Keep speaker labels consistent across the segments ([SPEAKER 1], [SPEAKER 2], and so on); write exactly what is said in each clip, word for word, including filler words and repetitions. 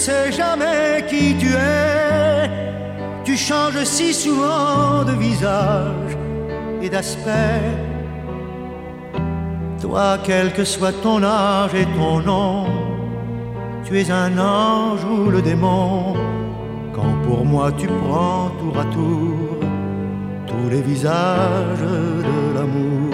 [SPEAKER 1] sais jamais qui tu es. Tu changes si souvent de visage et d'aspect. Toi, quel que soit ton âge et ton nom, tu es un ange ou le démon. Quand pour moi tu prends tour à tour tous les visages de l'amour.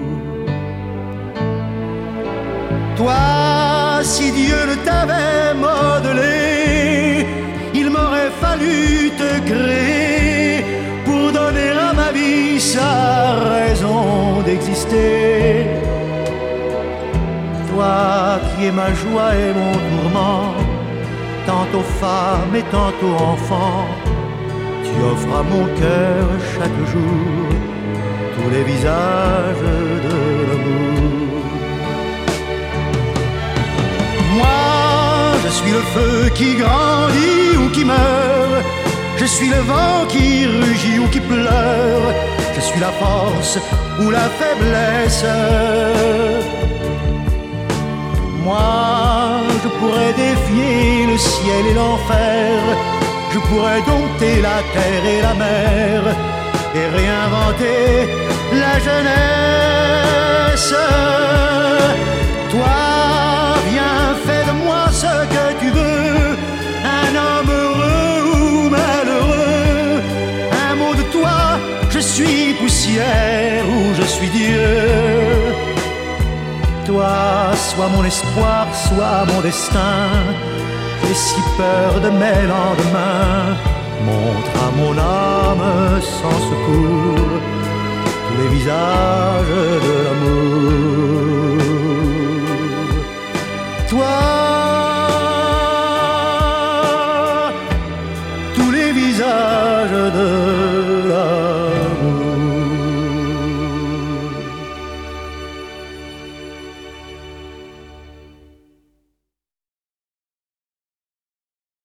[SPEAKER 1] Toi, si Dieu ne t'avait modelé, il m'aurait fallu te créer pour donner à ma vie sa raison d'exister. Toi qui es ma joie et mon tourment, tantôt femme et tantôt enfant, tu offres à mon cœur chaque jour tous les visages de l'amour. Moi, je suis le feu qui grandit ou qui meurt. Je suis le vent qui rugit ou qui pleure. Je suis la force ou la faiblesse. Moi, je pourrais défier le ciel et l'enfer. Je pourrais dompter la terre et la mer et réinventer la jeunesse. Toi, viens, fais de moi ce que tu veux, un homme heureux ou malheureux. Un mot de toi, je suis poussière ou je suis Dieu. Toi, sois mon espoir, sois mon destin. J'ai si peur de mes lendemains. Montre à mon âme sans secours tous les visages de